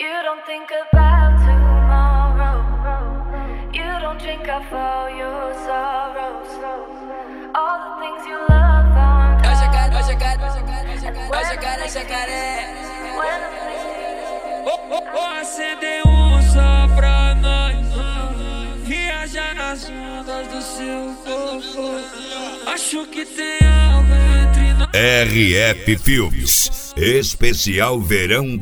You don't think about tomorrow. You don't drink up all your sorrows. All the things you love aren't Acender só pra nós, viajar nas ondas do seu corpo. Acho que tem algo entre nós. RF Filmes, especial verão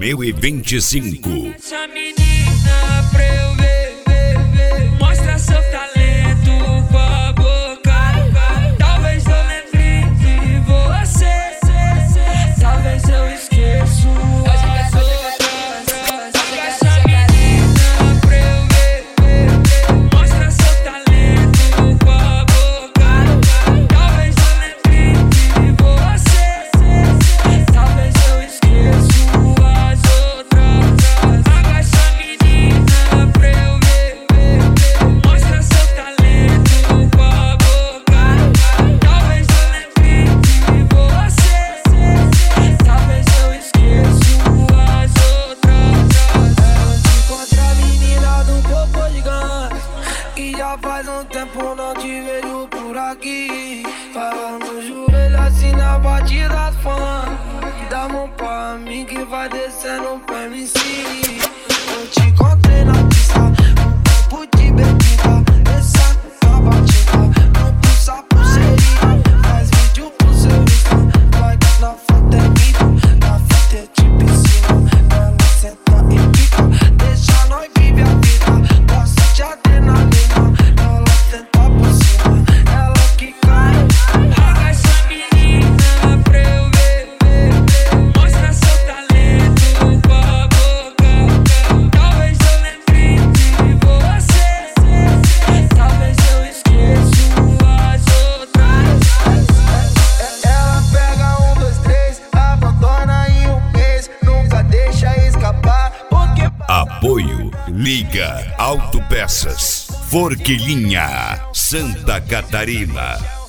2025. Essa menina pra eu ver, mostra seu talento com a boca. Talvez eu lembre de você, talvez eu esqueço as outras. Essa menina pra eu ver, mostra seu talento com a boca. Talvez eu lembre de você, talvez eu esqueço as outras. Essa menina pra eu ver, mostra seu talento com a boca. Talvez eu lembre de você, talvez eu esqueço as outras. Contra a menina do corpo gigante, que já faz um tempo não te vejo por aqui. Fala no joelho assim na batida fã, dá mão pra mim que vai descendo pra MC. Eu te encontrei na pista, um copo de bebida, descendo na batida, não pulsa pulseirinha, faz vídeo pro seu Insta, like na foto é mito, na foto é de piscina, ela senta e fica, deixa nós viver a vida, gosta de adrenalina, ela senta por cima, ela que cai. Essa menina pra eu ver, mostra seu talento com a boca. Talvez eu lembre de você, talvez eu esqueço as outras. Ela pega 1, 2, 3, abandona em um mês, nunca deixa escapar, porque Apoio Liga Autopeças, Forquilinha, Santa Catarina.